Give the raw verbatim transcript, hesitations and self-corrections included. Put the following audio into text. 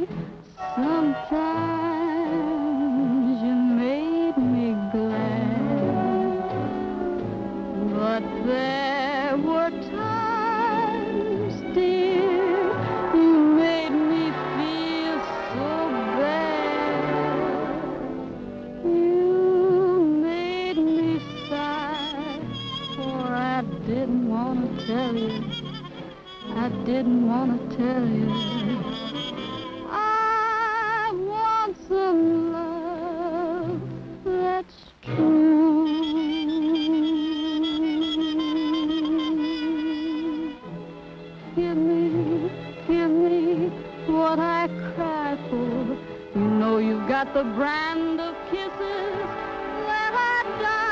Sometimes you made me glad, but there were times, dear, you made me feel so bad. You made me sigh, for I didn't want to tell you, I didn't want to tell you. I want some love that's true. Give me, give me what I cry for. You know you've got the brand of kisses that I die.